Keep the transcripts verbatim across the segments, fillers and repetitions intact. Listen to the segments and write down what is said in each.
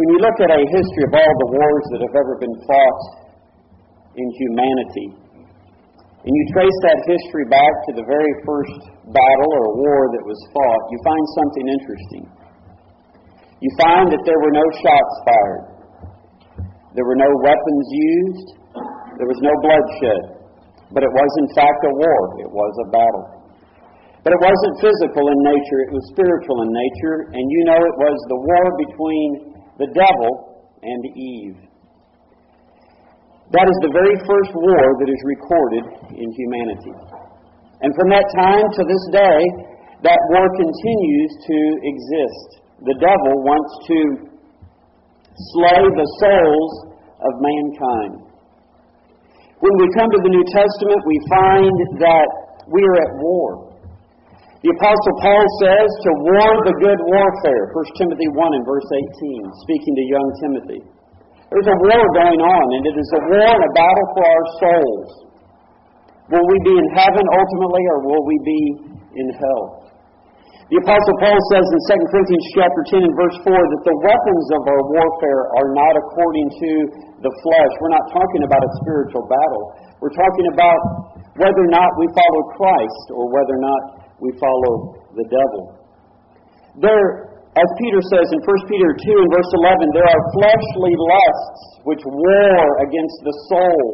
When you look at a history of all the wars that have ever been fought in humanity, and you trace that history back to the very first battle or war that was fought, you find something interesting. You find that there were no shots fired. There were no weapons used. There was no bloodshed. But it was in fact a war. It was a battle. But it wasn't physical in nature. It was spiritual in nature. And you know it was the war between the devil and Eve. That is the very first war that is recorded in humanity. And from that time to this day, that war continues to exist. The devil wants to slay the souls of mankind. When we come to the New Testament, we find that we are at war. The Apostle Paul says to war the good warfare, First Timothy one and verse eighteen, speaking to young Timothy. There's a war going on, and it is a war and a battle for our souls. Will we be in heaven ultimately, or will we be in hell? The Apostle Paul says in Second Corinthians chapter ten and verse four that the weapons of our warfare are not according to the flesh. We're not talking about a spiritual battle. We're talking about whether or not we follow Christ or whether or not we follow the devil. There, as Peter says in First Peter two and verse eleven, there are fleshly lusts which war against the soul.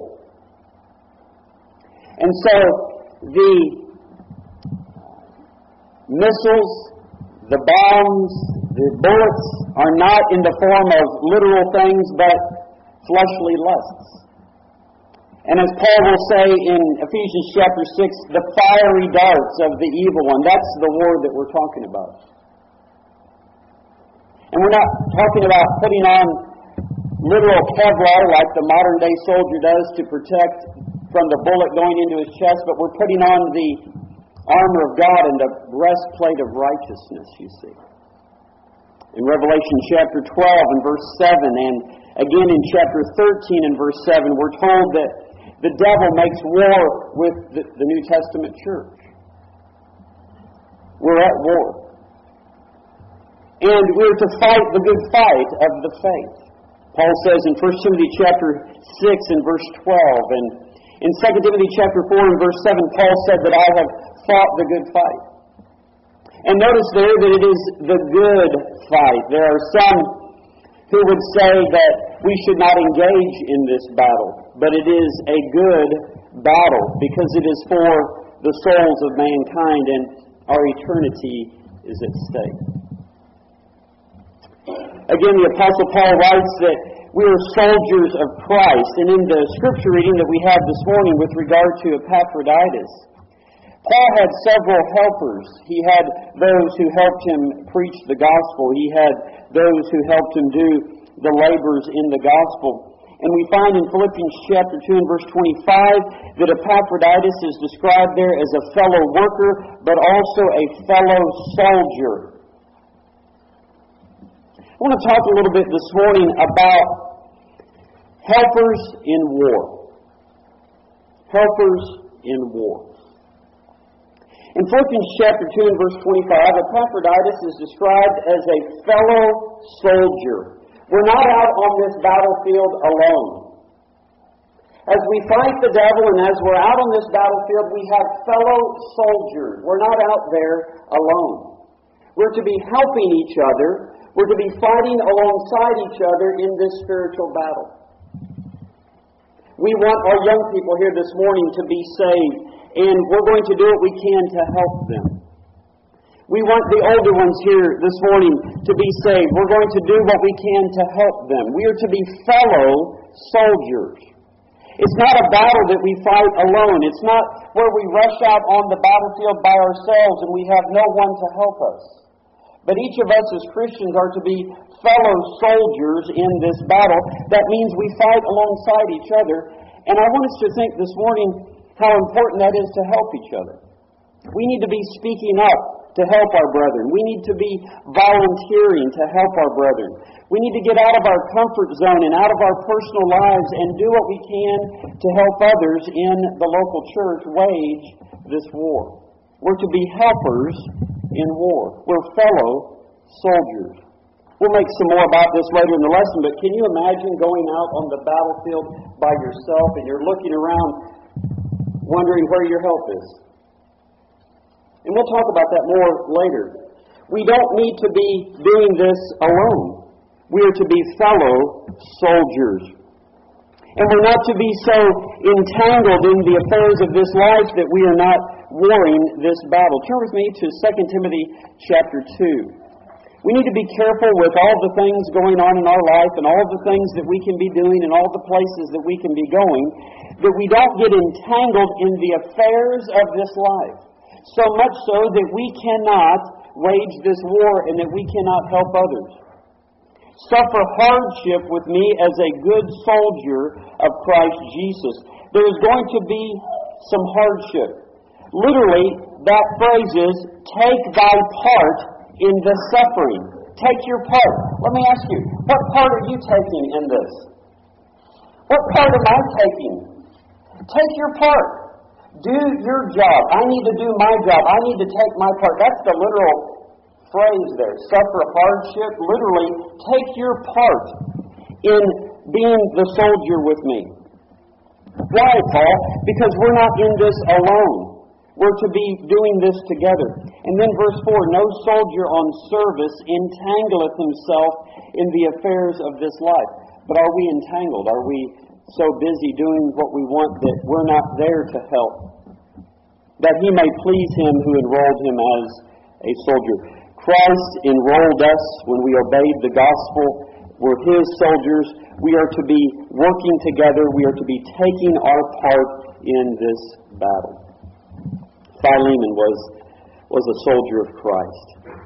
And so the missiles, the bombs, the bullets are not in the form of literal things, but fleshly lusts. And as Paul will say in Ephesians chapter six, the fiery darts of the evil one. That's the war that we're talking about. And we're not talking about putting on literal Kevlar like the modern day soldier does to protect from the bullet going into his chest, but we're putting on the armor of God and the breastplate of righteousness, you see. In Revelation chapter twelve and verse seven, and again in chapter thirteen and verse seven, we're told that the devil makes war with the, the New Testament church. We're at war. And we're to fight the good fight of the faith. Paul says in First Timothy chapter six and verse twelve, and in Second Timothy chapter four and verse seven, Paul said that I have fought the good fight. And notice there that it is the good fight. There are some who would say that we should not engage in this battle, but it is a good battle because it is for the souls of mankind and our eternity is at stake. Again, the Apostle Paul writes that we are soldiers of Christ. And in the scripture reading that we had this morning with regard to Epaphroditus, Paul had several helpers. He had those who helped him preach the gospel. He had those who helped him do the labors in the gospel. And we find in Philippians chapter two and verse twenty-five that Epaphroditus is described there as a fellow worker, but also a fellow soldier. I want to talk a little bit this morning about helpers in war. Helpers in war. In Philippians chapter two and verse twenty-five, Epaphroditus is described as a fellow soldier. We're not out on this battlefield alone. As we fight the devil and as we're out on this battlefield, we have fellow soldiers. We're not out there alone. We're to be helping each other. We're to be fighting alongside each other in this spiritual battle. We want our young people here this morning to be saved, and we're going to do what we can to help them. We want the older ones here this morning to be saved. We're going to do what we can to help them. We are to be fellow soldiers. It's not a battle that we fight alone. It's not where we rush out on the battlefield by ourselves and we have no one to help us. But each of us as Christians are to be fellow soldiers in this battle. That means we fight alongside each other. And I want us to think this morning how important that is to help each other. We need to be speaking up to help our brethren. We need to be volunteering to help our brethren. We need to get out of our comfort zone and out of our personal lives and do what we can to help others in the local church wage this war. We're to be helpers in war. We're fellow soldiers. We'll make some more about this later in the lesson, but can you imagine going out on the battlefield by yourself and you're looking around wondering where your help is? And we'll talk about that more later. We don't need to be doing this alone. We are to be fellow soldiers. And we're not to be so entangled in the affairs of this life that we are not warring this battle. Turn with me to Second Timothy chapter two. We need to be careful with all the things going on in our life and all the things that we can be doing and all the places that we can be going, that we don't get entangled in the affairs of this life. So much so that we cannot wage this war and that we cannot help others. Suffer hardship with me as a good soldier of Christ Jesus. There is going to be some hardship. Literally, that phrase is, take thy part in the suffering. Take your part. Let me ask you, what part are you taking in this? What part am I taking? Take your part. Do your job. I need to do my job. I need to take my part. That's the literal phrase there. Suffer hardship. Literally, take your part in being the soldier with me. Why, Paul? Because we're not in this alone. We're to be doing this together. And then verse four, no soldier on service entangleth himself in the affairs of this life. But are we entangled? Are we so busy doing what we want that we're not there to help, that he may please him who enrolled him as a soldier? Christ enrolled us when we obeyed the gospel. We're his soldiers. We are to be working together. We are to be taking our part in this battle. Philemon was, was a soldier of Christ.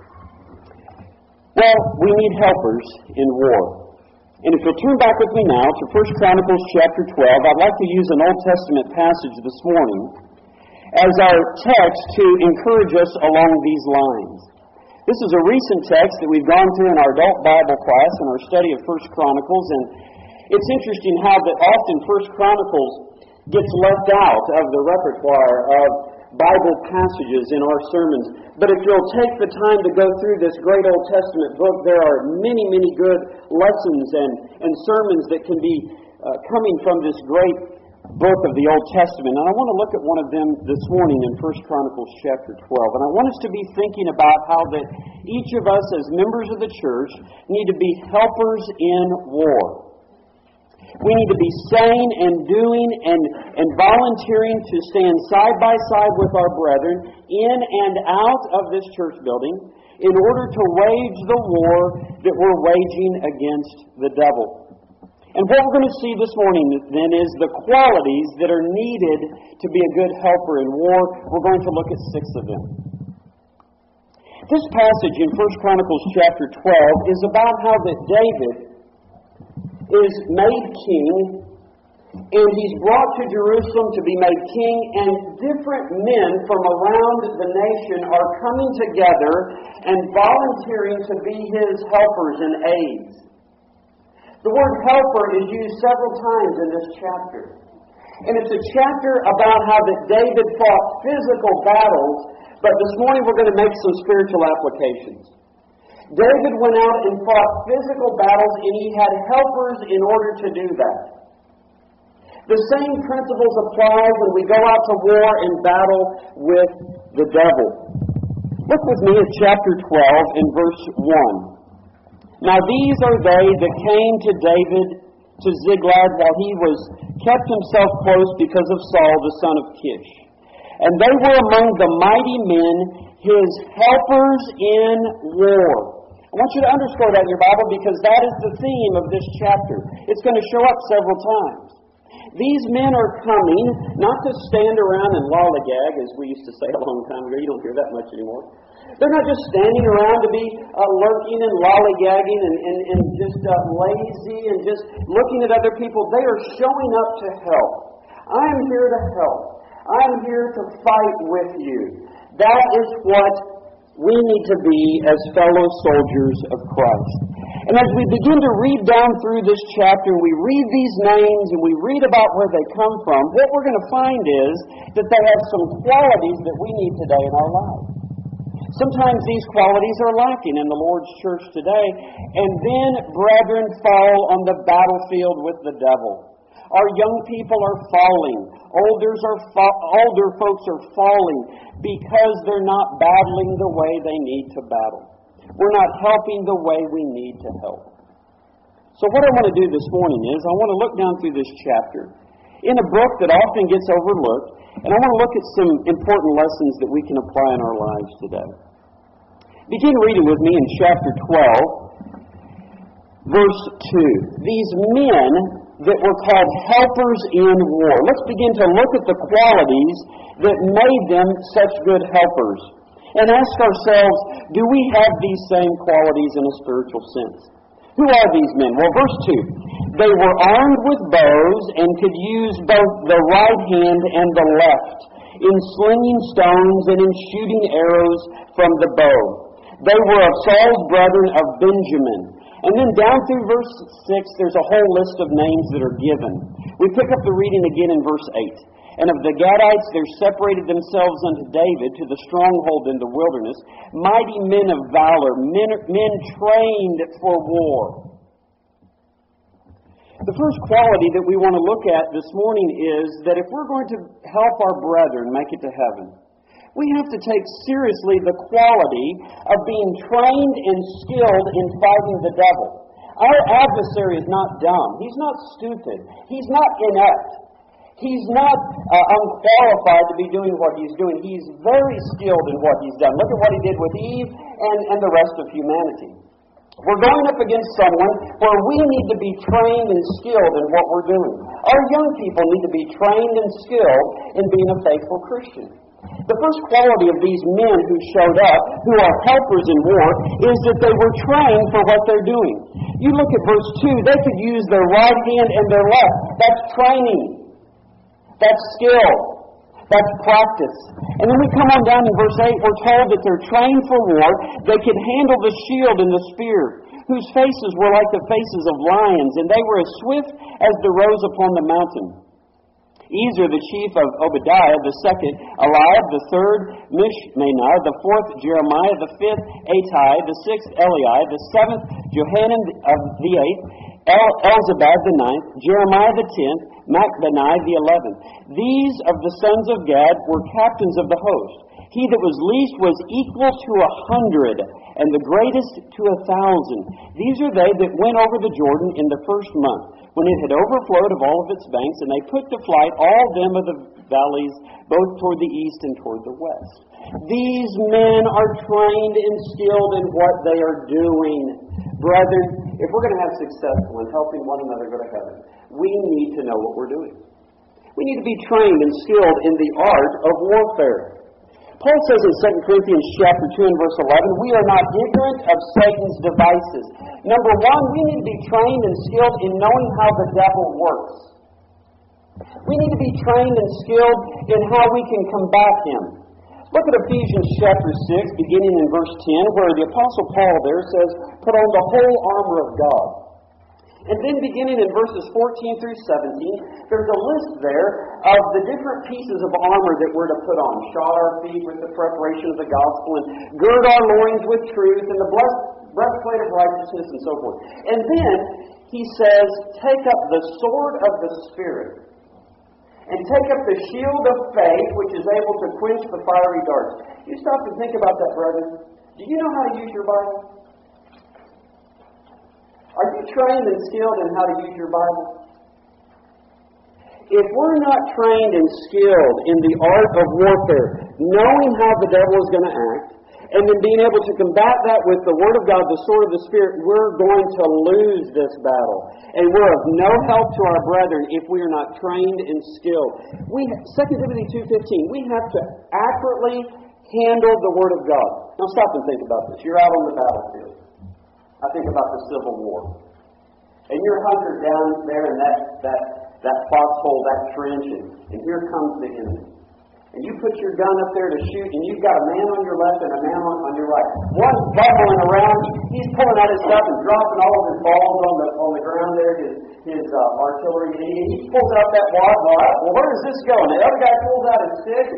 Well, we need helpers in war. And if you'll turn back with me now to First Chronicles chapter twelve, I'd like to use an Old Testament passage this morning as our text to encourage us along these lines. This is a recent text that we've gone through in our adult Bible class in our study of First Chronicles, and it's interesting how that often First Chronicles gets left out of the repertoire of Bible passages in our sermons. But if you'll take the time to go through this great Old Testament book, there are many, many good lessons and, and sermons that can be uh, coming from this great book of the Old Testament. And I want to look at one of them this morning in First Chronicles chapter twelve. And I want us to be thinking about how that each of us as members of the church need to be helpers in war. We need to be saying and doing and, and volunteering to stand side by side with our brethren in and out of this church building in order to wage the war that we're waging against the devil. And what we're going to see this morning then is the qualities that are needed to be a good helper in war. We're going to look at six of them. This passage in First Chronicles chapter twelve is about how that David is made king, and he's brought to Jerusalem to be made king, and different men from around the nation are coming together and volunteering to be his helpers and aides. The word helper is used several times in this chapter. And it's a chapter about how that David fought physical battles, but this morning we're going to make some spiritual applications. David went out and fought physical battles, and he had helpers in order to do that. The same principles apply when we go out to war and battle with the devil. Look with me at chapter twelve and verse one. Now these are they that came to David to Ziklag while he was kept himself close because of Saul the son of Kish. And they were among the mighty men, his helpers in war. I want you to underscore that in your Bible because that is the theme of this chapter. It's going to show up several times. These men are coming not to stand around and lollygag, as we used to say a long time ago. You don't hear that much anymore. They're not just standing around to be uh, lurking and lollygagging and, and, and just uh, lazy and just looking at other people. They are showing up to help. I'm here to help. I'm here to fight with you. That is what we need to be as fellow soldiers of Christ. And as we begin to read down through this chapter, and we read these names, and we read about where they come from, what we're going to find is that they have some qualities that we need today in our lives. Sometimes these qualities are lacking in the Lord's church today, and then brethren fall on the battlefield with the devil. Our young people are falling. Olders are fa- older folks are falling because they're not battling the way they need to battle. We're not helping the way we need to help. So what I want to do this morning is I want to look down through this chapter in a book that often gets overlooked, and I want to look at some important lessons that we can apply in our lives today. Begin reading with me in chapter twelve, verse two. These men that were called helpers in war. Let's begin to look at the qualities that made them such good helpers and ask ourselves, do we have these same qualities in a spiritual sense? Who are these men? Well, verse two. They were armed with bows and could use both the right hand and the left in slinging stones and in shooting arrows from the bow. They were of Saul's brethren of Benjamin. And then down through verse six, there's a whole list of names that are given. We pick up the reading again in verse eight. And of the Gadites there separated themselves unto David to the stronghold in the wilderness, mighty men of valor, men, men trained for war. The first quality that we want to look at this morning is that if we're going to help our brethren make it to heaven, we have to take seriously the quality of being trained and skilled in fighting the devil. Our adversary is not dumb. He's not stupid. He's not inept. He's not uh, unqualified to be doing what he's doing. He's very skilled in what he's done. Look at what he did with Eve and, and the rest of humanity. We're going up against someone where we need to be trained and skilled in what we're doing. Our young people need to be trained and skilled in being a faithful Christian. The first quality of these men who showed up, who are helpers in war, is that they were trained for what they're doing. You look at verse two, they could use their right hand and their left. That's training. That's skill. That's practice. And then we come on down in verse eight, we're told that they're trained for war. They could handle the shield and the spear, whose faces were like the faces of lions, and they were as swift as the roes upon the mountain. Ezer, the chief of Obadiah, the second, Eliab, the third, Mishmaiah, the fourth, Jeremiah, the fifth, Atai, the sixth, Elai, the seventh, Johanan of the eighth, El- Elzabad the ninth, Jeremiah the tenth, Machbenai the eleventh. These of the sons of Gad were captains of the host. He that was least was equal to a hundred, and the greatest to a thousand. These are they that went over the Jordan in the first month, when it had overflowed of all of its banks, and they put to flight all them of the valleys, both toward the east and toward the west. These men are trained and skilled in what they are doing. Brethren, if we're going to have success in helping one another go to heaven, we need to know what we're doing. We need to be trained and skilled in the art of warfare. Paul says in Second Corinthians chapter two and verse eleven, we are not ignorant of Satan's devices. Number one, we need to be trained and skilled in knowing how the devil works. We need to be trained and skilled in how we can combat him. Look at Ephesians chapter six, beginning in verse ten, where the Apostle Paul there says, put on the whole armor of God. And then beginning in verses fourteen through seventeen, there's a list there of the different pieces of armor that we're to put on. Shod our feet with the preparation of the gospel, and gird our loins with truth, and the breastplate of righteousness, and so forth. And then he says, take up the sword of the Spirit, and take up the shield of faith, which is able to quench the fiery darts. You stop and think about that, brethren. Do you know how to use your Bible? Are you trained and skilled in how to use your Bible? If we're not trained and skilled in the art of warfare, knowing how the devil is going to act, and then being able to combat that with the Word of God, the sword of the Spirit, we're going to lose this battle. And we're of no help to our brethren if we are not trained and skilled. We, Second Timothy two fifteen, we have to accurately handle the Word of God. Now stop and think about this. You're out on the battlefield. I think about the Civil War. And you're hunkered down there in that, that, that foxhole, that trench, and, and here comes the enemy. And you put your gun up there to shoot, and you've got a man on your left and a man on, on your right. One's bubbling around. He's pulling out his stuff and dropping all of his balls on the on the ground there, his, his uh, artillery. And he, he pulls out that wad. Well, where does this go? And the other guy pulls out his stick. And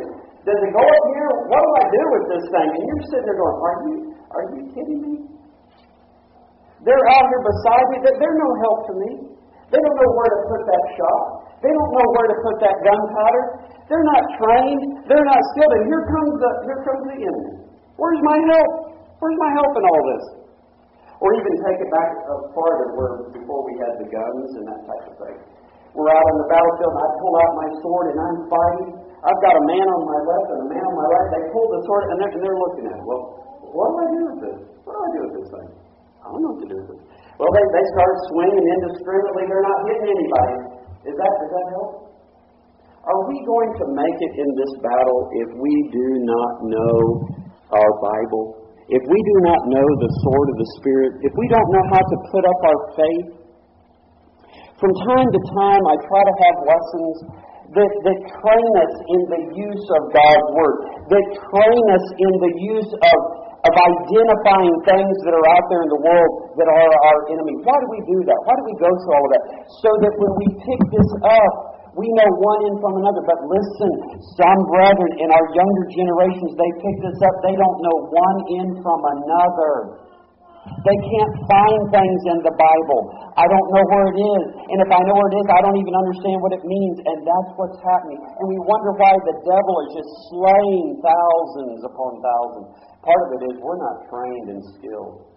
Does it go up here? What do I do with this thing? And you're sitting there going, are you, are you kidding me? They're out here beside me. They're no help to me. They don't know where to put that shot. They don't know where to put that gunpowder. They're not trained. They're not skilled. And here comes the here comes the enemy. Where's my help? Where's my help in all this? Or even take it back farther, where before we had the guns and that type of thing. We're out on the battlefield, and I pull out my sword, and I'm fighting. I've got a man on my left and a man on my right. They pull the sword, and they're, and they're looking at it. Well, what do I do with this? What do I do with this thing? I don't know what to do with it. Well, they, they start swinging indiscriminately. They're not hitting anybody. Is that, does that help? Are we going to make it in this battle if we do not know our Bible? If we do not know the sword of the Spirit? If we don't know how to put up our faith? From time to time, I try to have lessons that, that train us in the use of God's Word, that train us in the use of, of identifying things that are out there in the world that are our enemy. Why do we do that? Why do we go through all of that? So that when we pick this up, we know one end from another. But listen, some brethren in our younger generations, they pick this up, they don't know one end from another. They can't find things in the Bible. I don't know where it is. And if I know where it is, I don't even understand what it means. And that's what's happening. And we wonder why the devil is just slaying thousands upon thousands. Part of it is we're not trained and skilled.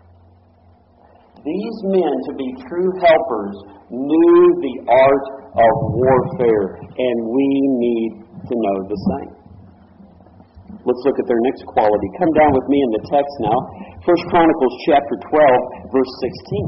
These men, to be true helpers, knew the art of warfare. And we need to know the same. Let's look at their next quality. Come down with me in the text now. First Chronicles chapter twelve, verse sixteen.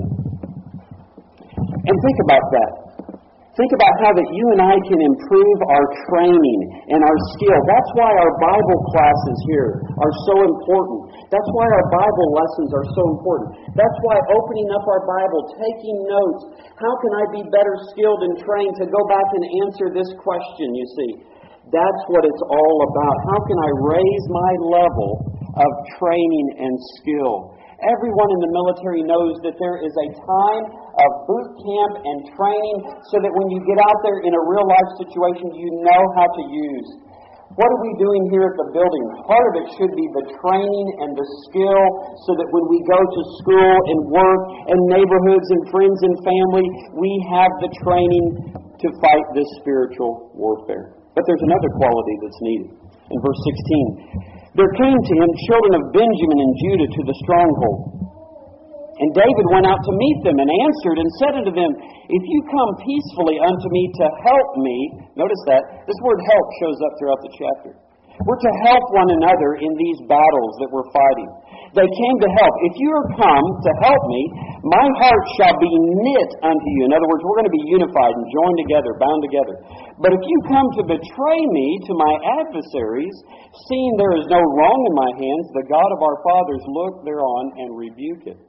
And think about that. Think about how that you and I can improve our training and our skill. That's why our Bible classes here are so important. That's why our Bible lessons are so important. That's why opening up our Bible, taking notes, how can I be better skilled and trained to go back and answer this question, you see? That's what it's all about. How can I raise my level of training and skill? Everyone in the military knows that there is a time of boot camp and training so that when you get out there in a real life situation, you know how to use. What are we doing here at the building? Part of it should be the training and the skill so that when we go to school and work and neighborhoods and friends and family, we have the training to fight this spiritual warfare. But there's another quality that's needed. In verse sixteen, there came to him children of Benjamin and Judah to the stronghold. And David went out to meet them and answered and said unto them, if you come peacefully unto me to help me, notice that, this word help shows up throughout the chapter. We're to help one another in these battles that we're fighting. They came to help. If you are come to help me, my heart shall be knit unto you. In other words, we're going to be unified and joined together, bound together. But if you come to betray me to my adversaries, seeing there is no wrong in my hands, the God of our fathers look thereon and rebuke it.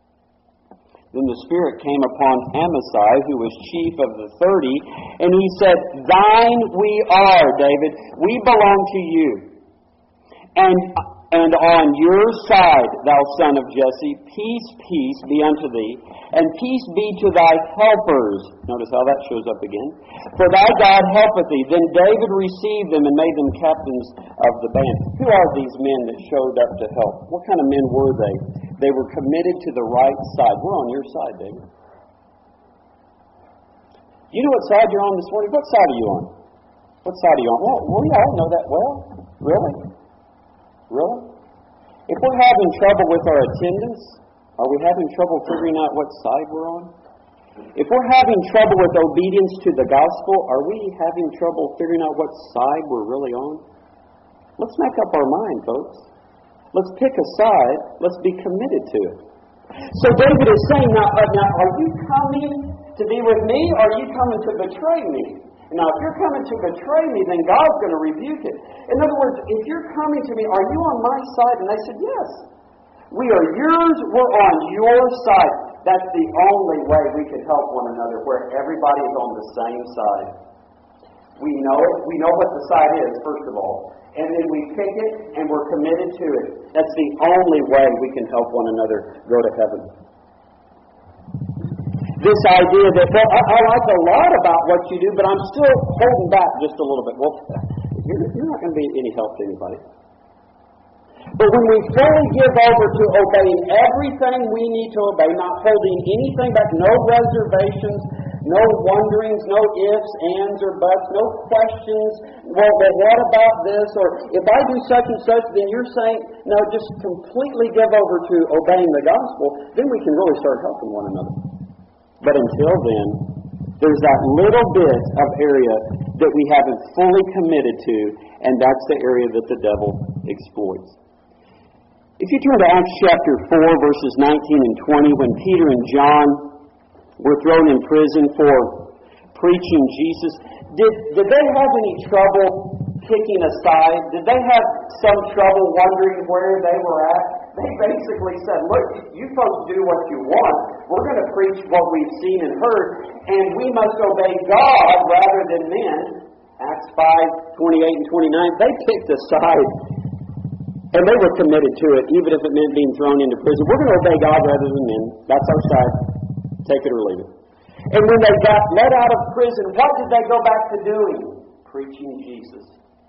Then the Spirit came upon Amasai, who was chief of the thirty, and he said, thine we are, David. We belong to you. And and on your side, thou son of Jesse, peace, peace be unto thee, and peace be to thy helpers. Notice how that shows up again. For thy God helpeth thee. Then David received them and made them captains of the band. Who are these men that showed up to help? What kind of men were they? They were committed to the right side. We're on your side, David. You know what side you're on this morning? What side are you on? What side are you on? Well, we all know that well. Really? Really? If we're having trouble with our attendance, are we having trouble figuring out what side we're on? If we're having trouble with obedience to the gospel, are we having trouble figuring out what side we're really on? Let's make up our mind, folks. Let's pick a side. Let's be committed to it. So David is saying, now, uh, now are you coming to be with me, or are you coming to betray me? Now, if you're coming to betray me, then God's going to rebuke it. In other words, if you're coming to me, are you on my side? And they said, yes. We are yours. We're on your side. That's the only way we can help one another, where everybody is on the same side. We know it. We know what the side is, first of all. And then we pick it, and we're committed to it. That's the only way we can help one another go to heaven. This idea that, well, I, I like a lot about what you do, but I'm still holding back just a little bit. Well, you're, you're not going to be any help to anybody. But when we fully give over to obeying everything we need to obey, not holding anything back, no reservations, no wonderings, no ifs, ands, or buts, no questions, well, well, what about this? Or if I do such and such, then you're saying, no, just completely give over to obeying the gospel, then we can really start helping one another. But until then, there's that little bit of area that we haven't fully committed to, and that's the area that the devil exploits. If you turn to Acts chapter four, verses nineteen and twenty, when Peter and John were thrown in prison for preaching Jesus, did, did they have any trouble picking a side? Did they have some trouble wondering where they were at? They basically said, look, you folks do what you want. We're going to preach what we've seen and heard, and we must obey God rather than men. Acts five, twenty-eight and twenty-nine, they picked a side. And they were committed to it, even if it meant being thrown into prison. We're going to obey God rather than men. That's our side. Take it or leave it. And when they got let out of prison, what did they go back to doing? Preaching Jesus.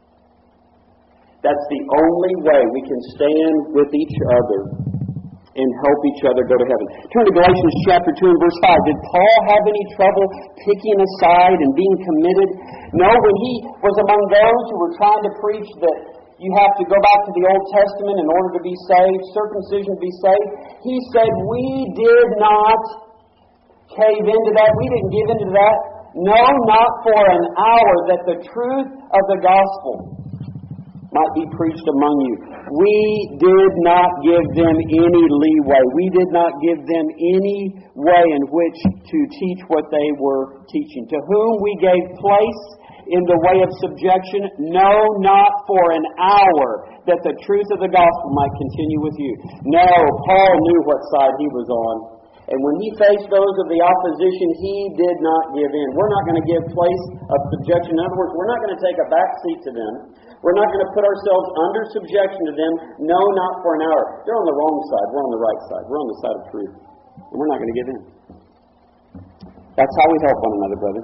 That's the only way we can stand with each other and help each other go to heaven. Turn to Galatians chapter two and verse five. Did Paul have any trouble picking a side and being committed? No, when he was among those who were trying to preach that you have to go back to the Old Testament in order to be saved, circumcision to be saved, he said, we did not cave into that. We didn't give into that. No, not for an hour, that the truth of the gospel might be preached among you. We did not give them any leeway. We did not give them any way in which to teach what they were teaching. To whom we gave place in the way of subjection, no, not for an hour, that the truth of the gospel might continue with you. No, Paul knew what side he was on. And when he faced those of the opposition, he did not give in. We're not going to give place of subjection. In other words, we're not going to take a back seat to them. We're not going to put ourselves under subjection to them. No, not for an hour. They're on the wrong side. We're on the right side. We're on the side of truth. And we're not going to give in. That's how we help one another, brother.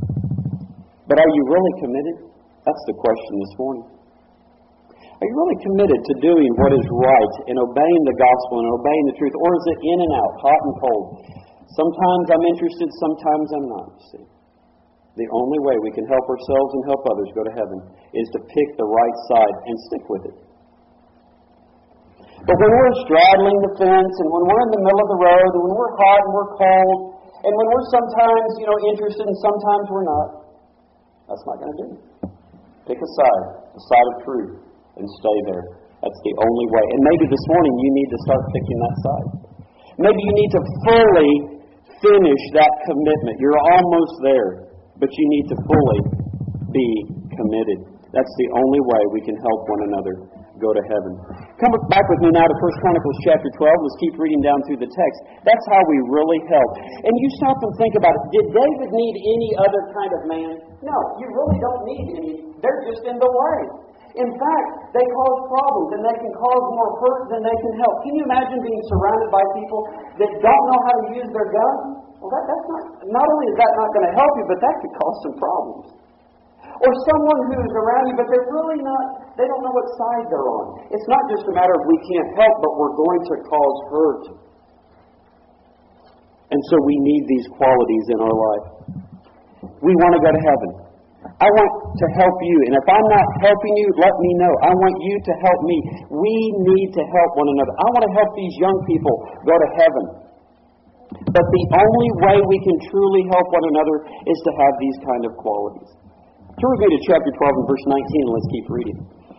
But are you really committed? That's the question this morning. Are you really committed to doing what is right and obeying the gospel and obeying the truth? Or is it in and out, hot and cold? Sometimes I'm interested, sometimes I'm not. See, the only way we can help ourselves and help others go to heaven is to pick the right side and stick with it. But when we're straddling the fence, and when we're in the middle of the road, and when we're hot and we're cold, and when we're sometimes, you know, interested and sometimes we're not, that's not going to do it. Pick a side, the side of truth, and stay there. That's the only way. And maybe this morning you need to start picking that side. Maybe you need to fully finish that commitment. You're almost there, but you need to fully be committed. That's the only way we can help one another go to heaven. Come back with me now to First Chronicles chapter twelve. Let's keep reading down through the text. That's how we really help. And you stop and think about it. Did David need any other kind of man? No, you really don't need any. They're just in the way. In fact, they cause problems, and they can cause more hurt than they can help. Can you imagine being surrounded by people that don't know how to use their gun? Well, that, that's not, not only is that not going to help you, but that could cause some problems. Or someone who's around you, but they're really not, they don't know what side they're on. It's not just a matter of we can't help, but we're going to cause hurt. And so we need these qualities in our life. We want to go to heaven. I want to help you, and if I'm not helping you, let me know. I want you to help me. We need to help one another. I want to help these young people go to heaven. But the only way we can truly help one another is to have these kind of qualities. Turn with me to chapter twelve and verse nineteen, and let's keep reading.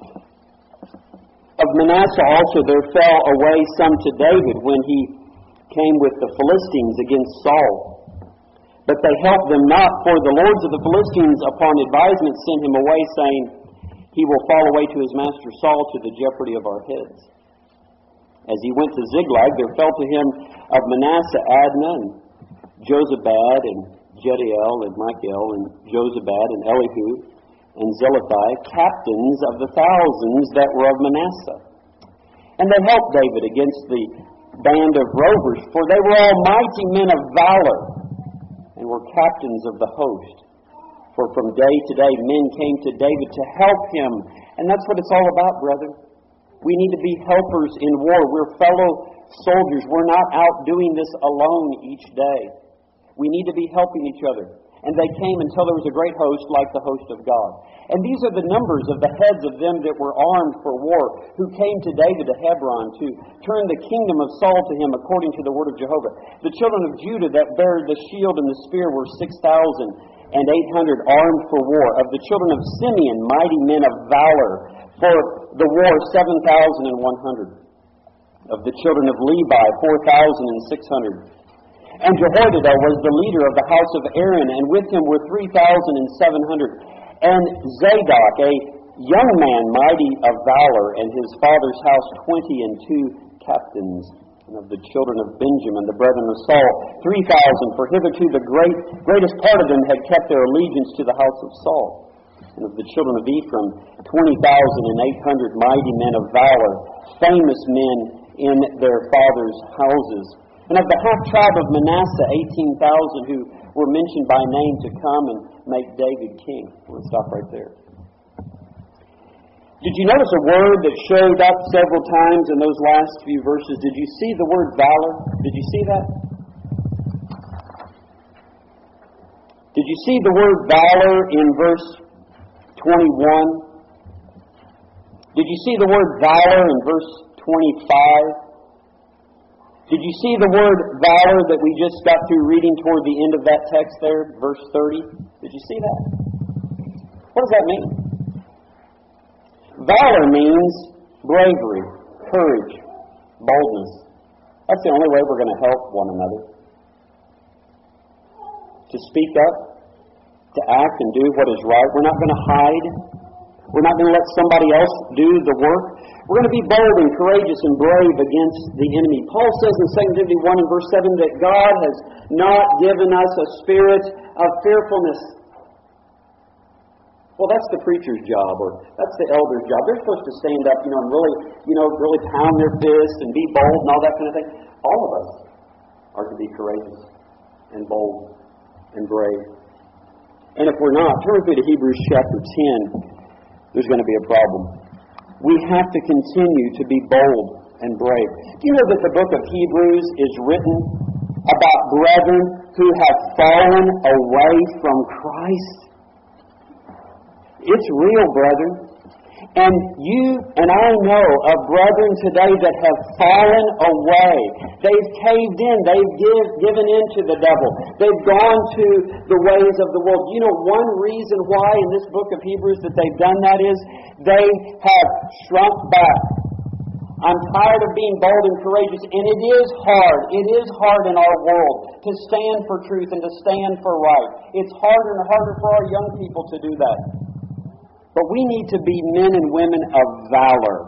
Of Manasseh also there fell away some to David when he came with the Philistines against Saul. But they helped them not, for the lords of the Philistines upon advisement sent him away, saying, he will fall away to his master Saul to the jeopardy of our heads. As he went to Ziklag, there fell to him of Manasseh Adnah, and Jozabad, and Jediel, and Michael, and Jozabad, and Elihu, and Zelathai, captains of the thousands that were of Manasseh. And they helped David against the band of rovers, for they were all mighty men of valor, and were captains of the host. For from day to day men came to David to help him. And that's what it's all about, brethren. We need to be helpers in war. We're fellow soldiers. We're not out doing this alone each day. We need to be helping each other. And they came until there was a great host like the host of God. And these are the numbers of the heads of them that were armed for war, who came to David to Hebron to turn the kingdom of Saul to him according to the word of Jehovah. The children of Judah that bare the shield and the spear were six thousand eight hundred armed for war. Of the children of Simeon, mighty men of valor, for the war seven thousand one hundred. Of the children of Levi, four thousand six hundred. And Jehoiada was the leader of the house of Aaron, and with him were three thousand seven hundred. And Zadok, a young man mighty of valor, and his father's house twenty and two captains. And of the children of Benjamin, the brethren of Saul, three thousand, for hitherto the great greatest part of them had kept their allegiance to the house of Saul. And of the children of Ephraim, twenty thousand eight hundred mighty men of valor, famous men in their fathers' houses. And of the half-tribe of Manasseh, eighteen thousand who were mentioned by name to come and make David king. We'll stop right there. Did you notice a word that showed up several times in those last few verses? Did you see the word valor? Did you see that? Did you see the word valor in verse twenty-one? Did you see the word valor in verse twenty-five? Did you see the word valor that we just got through reading toward the end of that text there, verse thirty? Did you see that? What does that mean? Valor means bravery, courage, boldness. That's the only way we're going to help one another. To speak up, to act and do what is right. We're not going to hide. We're not going to let somebody else do the work. We're going to be bold and courageous and brave against the enemy. Paul says in Second Timothy one and verse seven that God has not given us a spirit of fearfulness. Well, that's the preacher's job, or that's the elder's job. They're supposed to stand up, you know, and really, you know, really pound their fist and be bold and all that kind of thing. All of us are to be courageous and bold and brave. And if we're not, turn with me to Hebrews chapter ten. There's going to be a problem. We have to continue to be bold and brave. Do you know that the book of Hebrews is written about brethren who have fallen away from Christ? It's real, brethren. And you and I know of brethren today that have fallen away. They've caved in. They've give, given in to the devil. They've gone to the ways of the world. You know, one reason why in this book of Hebrews that they've done that is they have shrunk back. I'm tired of being bold and courageous, and it is hard. It is hard in our world to stand for truth and to stand for right. It's harder and harder for our young people to do that. But we need to be men and women of valor.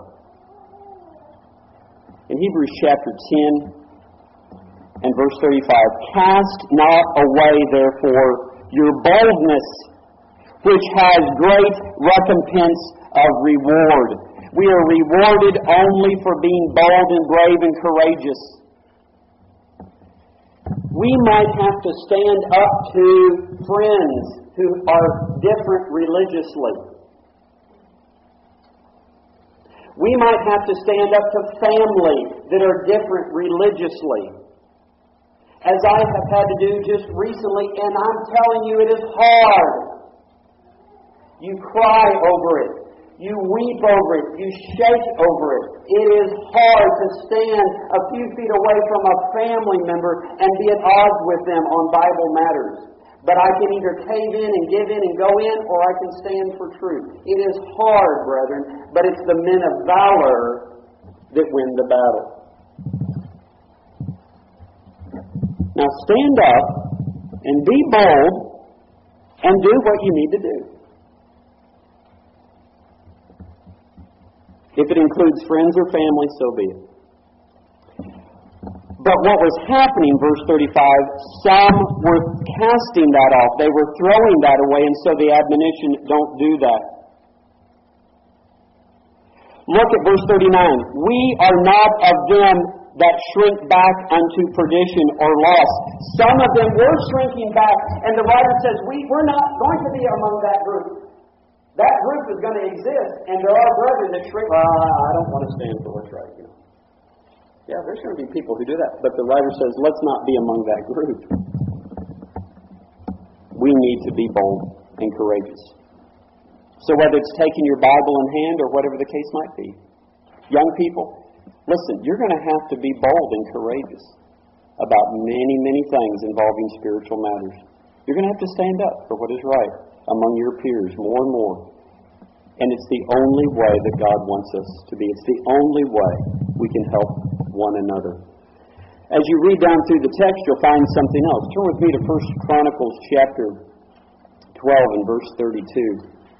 In Hebrews chapter ten and verse thirty-five, cast not away, therefore, your boldness, which has great recompense of reward. We are rewarded only for being bold and brave and courageous. We might have to stand up to friends who are different religiously. We might have to stand up to family that are different religiously. As I have had to do just recently, and I'm telling you, it is hard. You cry over it. You weep over it. You shake over it. It is hard to stand a few feet away from a family member and be at odds with them on Bible matters. But I can either cave in and give in and go in, or I can stand for truth. It is hard, brethren, but it's the men of valor that win the battle. Now stand up and be bold and do what you need to do. If it includes friends or family, so be it. But what was happening, verse thirty-five, some were casting that off. They were throwing that away, and so the admonition, don't do that. Look at verse thirty-nine. We are not of them that shrink back unto perdition or loss. Some of them were shrinking back, and the writer says, we, we're not going to be among that group. That group is going to exist, and there are brethren that shrink, well, I don't want to stand for what's right. You know. Yeah, there's going to be people who do that, but the writer says, let's not be among that group. We need to be bold and courageous. So whether it's taking your Bible in hand or whatever the case might be, young people, listen, you're going to have to be bold and courageous about many, many things involving spiritual matters. You're going to have to stand up for what is right among your peers more and more. And it's the only way that God wants us to be. It's the only way we can help one another. As you read down through the text, you'll find something else. Turn with me to First Chronicles chapter twelve and verse thirty-two.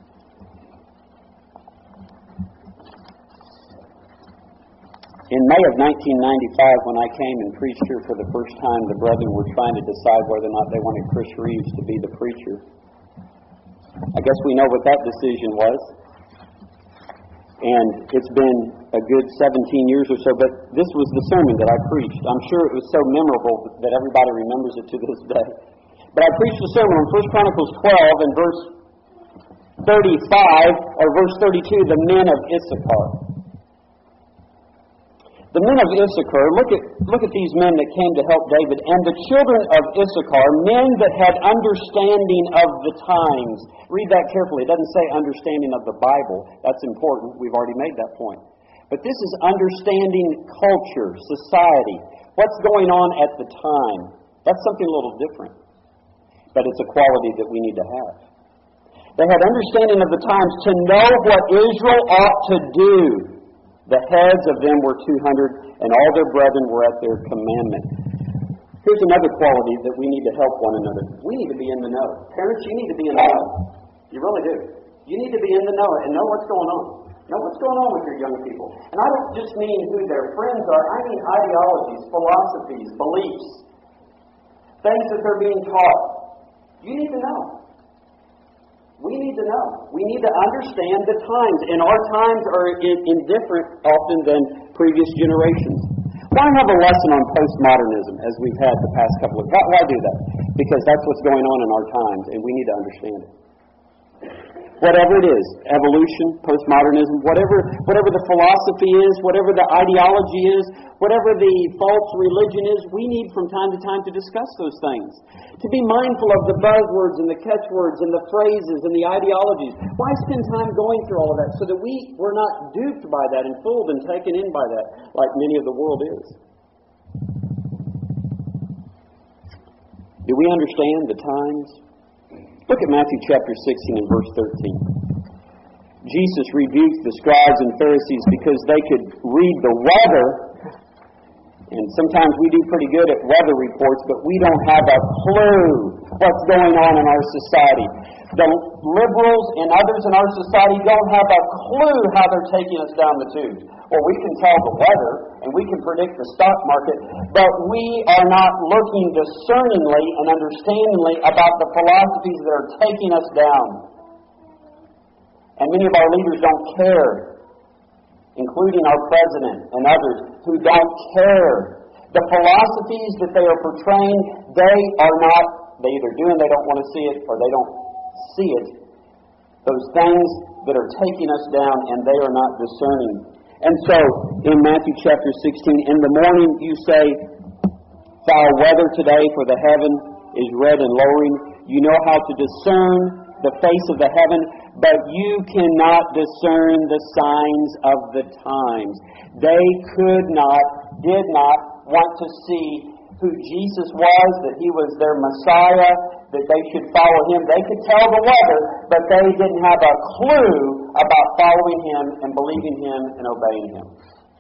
In May of nineteen ninety-five, when I came and preached here for the first time, the brethren were trying to decide whether or not they wanted Chris Reeves to be the preacher. I guess we know what that decision was. And it's been a good seventeen years or so, but this was the sermon that I preached. I'm sure it was so memorable that everybody remembers it to this day. But I preached a sermon on First Chronicles twelve and verse thirty-five, or verse thirty-two, the men of Issachar. The men of Issachar, look at look at these men that came to help David. And the children of Issachar, men that had understanding of the times. Read that carefully. It doesn't say understanding of the Bible. That's important. We've already made that point. But this is understanding culture, society, what's going on at the time. That's something a little different. But it's a quality that we need to have. They had understanding of the times to know what Israel ought to do. The heads of them were two hundred, and all their brethren were at their commandment. Here's another quality that we need to help one another. We need to be in the know. Parents, you need to be in the know. You really do. You need to be in the know and know what's going on. Know what's going on with your young people. And I don't just mean who their friends are. I mean ideologies, philosophies, beliefs, things that they're being taught. You need to know. We need to know. We need to understand the times. And our times are indifferent often than previous generations. Why have a lesson on postmodernism as we've had the past couple of... Why, why do that? Because that's what's going on in our times, and we need to understand it. Whatever it is, evolution, postmodernism, whatever whatever the philosophy is, whatever the ideology is, whatever the false religion is, we need from time to time to discuss those things. To be mindful of the buzzwords and the catchwords and the phrases and the ideologies. Why spend time going through all of that so that we, we're not duped by that and fooled and taken in by that like many of the world is? Do we understand the times? Look at Matthew chapter sixteen and verse thirteen. Jesus rebuked the scribes and Pharisees because they could read the weather, and sometimes we do pretty good at weather reports, but we don't have a clue what's going on in our society. The liberals and others in our society don't have a clue how they're taking us down the tubes. Well, we can tell the weather, and we can predict the stock market, but we are not looking discerningly and understandingly about the philosophies that are taking us down. And many of our leaders don't care, including our president and others who don't care. The philosophies that they are portraying, they are not, they either do and they don't want to see it, or they don't see it. Those things that are taking us down, and they are not discerning. And so, in Matthew chapter sixteen, in the morning you say, foul weather today, for the heaven is red and lowering. You know how to discern the face of the heaven, but you cannot discern the signs of the times. They could not, did not want to see who Jesus was, that He was their Messiah, that they should follow Him. They could tell the weather, but they didn't have a clue about following Him and believing Him and obeying Him.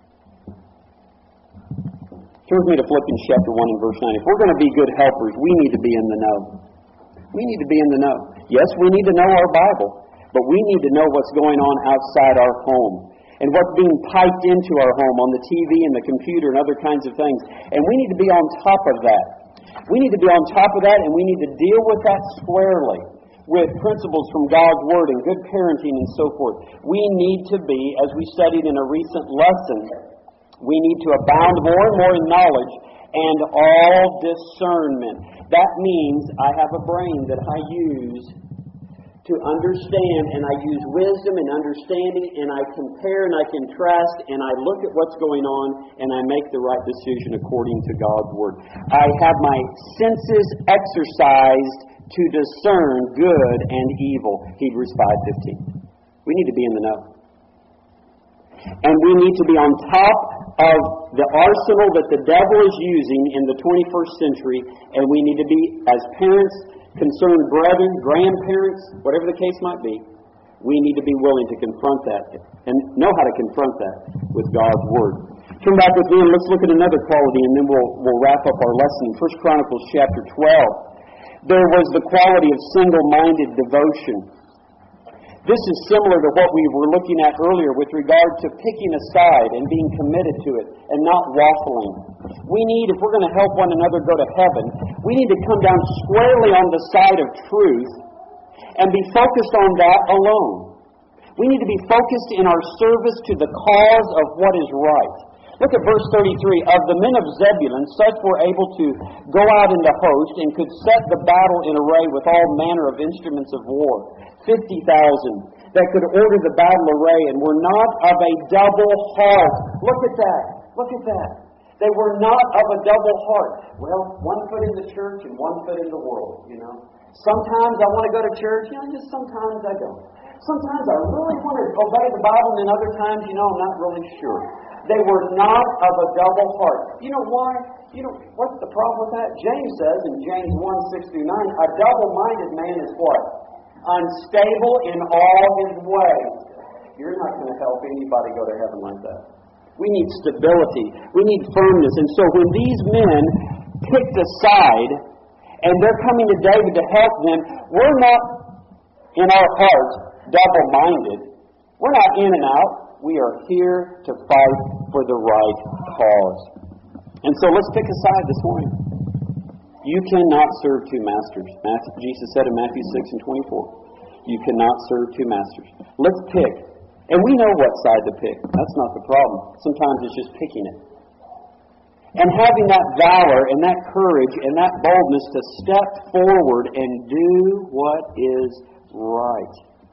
Turn with me to Philippians chapter one and verse nine. If we're going to be good helpers, we need to be in the know. We need to be in the know. Yes, we need to know our Bible, but we need to know what's going on outside our home and what's being piped into our home on the T V and the computer and other kinds of things. And we need to be on top of that. We need to be on top of that, and we need to deal with that squarely with principles from God's Word and good parenting and so forth. We need to be, as we studied in a recent lesson We need to abound more and more in knowledge and all discernment. That means I have a brain that I use to understand, and I use wisdom and understanding, and I compare and I contrast, and I look at what's going on, and I make the right decision according to God's Word. I have my senses exercised to discern good and evil. Hebrews five fifteen. We need to be in the know. And we need to be on top of the arsenal that the devil is using in the twenty-first century, and we need to be, as parents, concerned brethren, grandparents, whatever the case might be, we need to be willing to confront that and know how to confront that with God's Word. Turn back with me and let's look at another quality, and then we'll, we'll wrap up our lesson. First Chronicles chapter twelve. There was the quality of single-minded devotion. This is similar to what we were looking at earlier with regard to picking a side and being committed to it and not waffling. We need, if we're going to help one another go to heaven, we need to come down squarely on the side of truth and be focused on that alone. We need to be focused in our service to the cause of what is right. Look at verse thirty-three. Of the men of Zebulun, such were able to go out in the host and could set the battle in array with all manner of instruments of war. Fifty thousand that could order the battle array and were not of a double heart. Look at that. Look at that. They were not of a double heart. Well, one foot in the church and one foot in the world, you know. Sometimes I want to go to church, you know, just sometimes I don't. Sometimes I really want to obey the Bible, and other times, you know, I'm not really sure. They were not of a double heart. You know why? You know, what's the problem with that? James says in James one, six through nine, a double-minded man is what? Unstable in all his ways. You're not going to help anybody go to heaven like that. We need stability. We need firmness. And so when these men picked a side, and they're coming to David to help them, we're not, in our hearts, double-minded. We're not in and out. We are here to fight for the right cause. And so let's pick a side this morning. You cannot serve two masters. Matthew, Jesus said in Matthew six and twenty-four, you cannot serve two masters. Let's pick. And we know what side to pick. That's not the problem. Sometimes it's just picking it. And having that valor and that courage and that boldness to step forward and do what is right.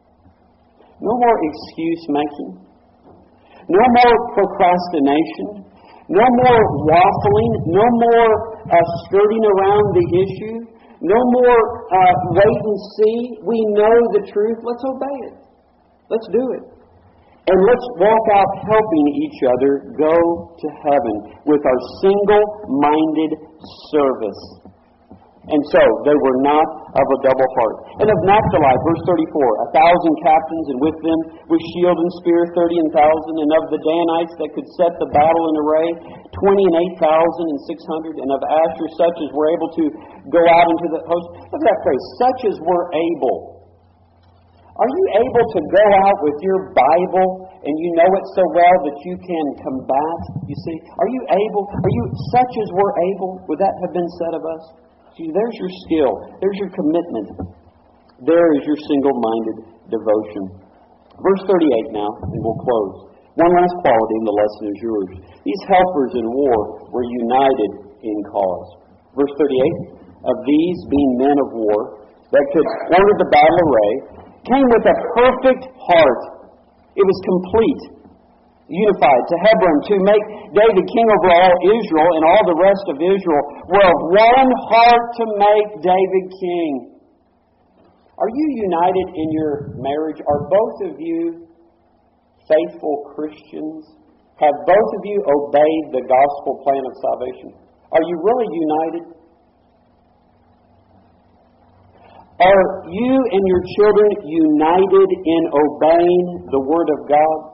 No more excuse making. No more procrastination. No more waffling. No more uh, skirting around the issue. No more uh, wait and see. We know the truth. Let's obey it. Let's do it. And let's walk out helping each other go to heaven with our single-minded service. And so, they were not of a double heart. And of Naphtali, verse thirty-four, a thousand captains, and with them with shield and spear, thirty and thousand. And of the Danites that could set the battle in array, twenty and eight thousand and six hundred. And of Asher, such as were able to go out into the host. Look at that phrase, such as were able. Are you able to go out with your Bible and you know it so well that you can combat? You see, are you able, are you such as were able? Would that have been said of us? See, there's your skill. There's your commitment. There is your single-minded devotion. Verse thirty-eight now, and we'll close. One last quality, and the lesson is yours. These helpers in war were united in cause. Verse thirty-eight, of these being men of war that could order the battle array, came with a perfect heart. It was complete. Unified to Hebron to make David king over all Israel, and all the rest of Israel were of one heart to make David king. Are you united in your marriage? Are both of you faithful Christians? Have both of you obeyed the gospel plan of salvation? Are you really united? Are you and your children united in obeying the Word of God?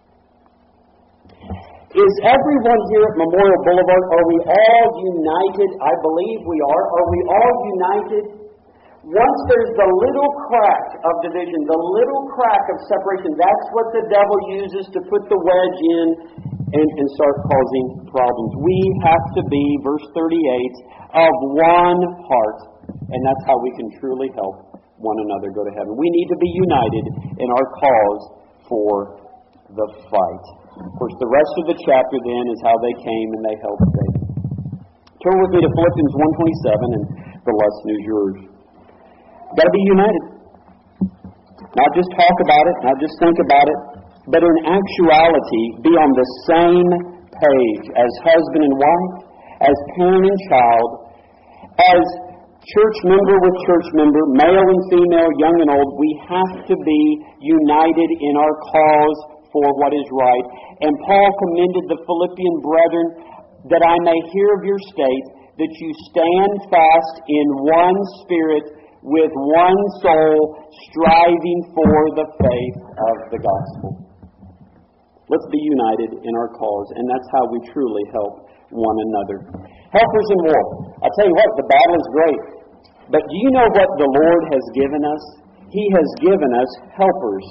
Is everyone here at Memorial Boulevard, are we all united? I believe we are. Are we all united? Once there's the little crack of division, the little crack of separation, that's what the devil uses to put the wedge in and, and start causing problems. We have to be, verse thirty-eight, of one heart, and that's how we can truly help one another go to heaven. We need to be united in our cause for the fight. Of course, the rest of the chapter then is how they came and they helped David. Turn with me to Philippians one twenty-seven, and the lesson is yours. You've got to be united. Not just talk about it, not just think about it, but in actuality be on the same page as husband and wife, as parent and child, as church member with church member, male and female, young and old. We have to be united in our cause for what is right. And Paul commended the Philippian brethren, that I may hear of your state, that you stand fast in one spirit, with one soul, striving for the faith of the gospel. Let's be united in our cause, and that's how we truly help one another. Helpers in war. I'll tell you what, the battle is great. But do you know what the Lord has given us? He has given us helpers.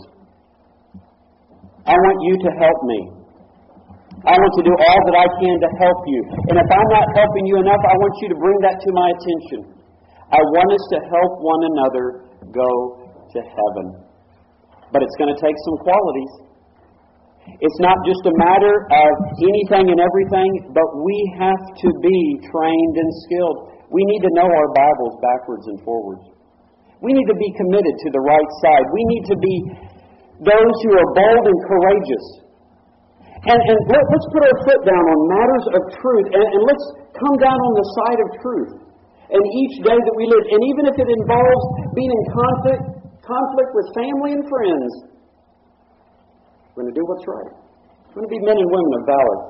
I want you to help me. I want to do all that I can to help you. And if I'm not helping you enough, I want you to bring that to my attention. I want us to help one another go to heaven. But it's going to take some qualities. It's not just a matter of anything and everything, but we have to be trained and skilled. We need to know our Bibles backwards and forwards. We need to be committed to the right side. We need to be those who are bold and courageous. And, and let, let's put our foot down on matters of truth, and, and let's come down on the side of truth. And each day that we live, and even if it involves being in conflict, conflict with family and friends, we're going to do what's right. We're going to be men and women of valor.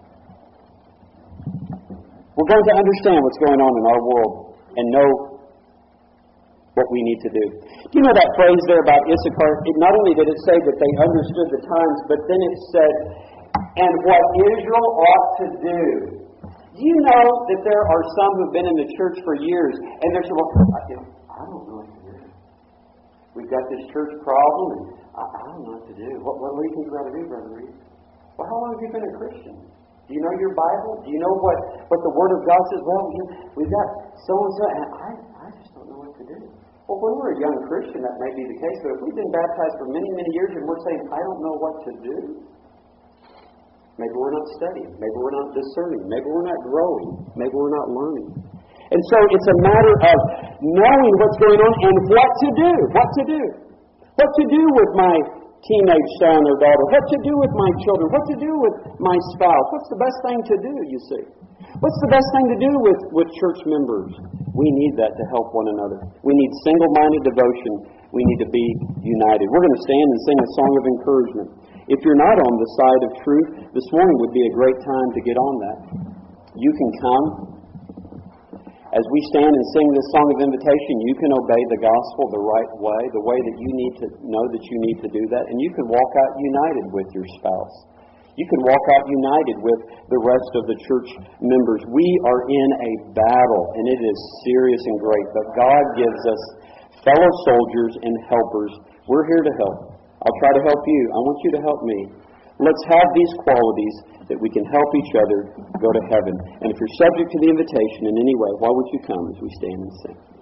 We're going to understand what's going on in our world and know what we need to do. Do you know that phrase there about Issachar? It, not only did it say that they understood the times, but then it said, and what Israel ought to do. Do you know that there are some who've been in the church for years, and they're saying, well, I don't know what to do. We've got this church problem, and I, I don't know what to do. What, what do you think we ought to do, Brother Reed? Well, how long have you been a Christian? Do you know your Bible? Do you know what, what the Word of God says? Well, you know, we've got so-and-so, and I, I just don't know what to do. Well, when we're a young Christian, that may be the case, but if we've been baptized for many, many years, and we're saying, I don't know what to do, maybe we're not studying. Maybe we're not discerning. Maybe we're not growing. Maybe we're not learning. And so it's a matter of knowing what's going on and what to do. What to do. What to do with my teenage son or daughter. What to do with my children. What to do with my spouse. What's the best thing to do, you see? What's the best thing to do with, with church members? We need that to help one another. We need single-minded devotion. We need to be united. We're going to stand and sing a song of encouragement. If you're not on the side of truth, this morning would be a great time to get on that. You can come. As we stand and sing this song of invitation, you can obey the gospel the right way, the way that you need to know that you need to do that, and you can walk out united with your spouse. You can walk out united with the rest of the church members. We are in a battle, and it is serious and great, but God gives us fellow soldiers and helpers. We're here to help. I'll try to help you. I want you to help me. Let's have these qualities that we can help each other go to heaven. And if you're subject to the invitation in any way, why would you come as we stand and sing?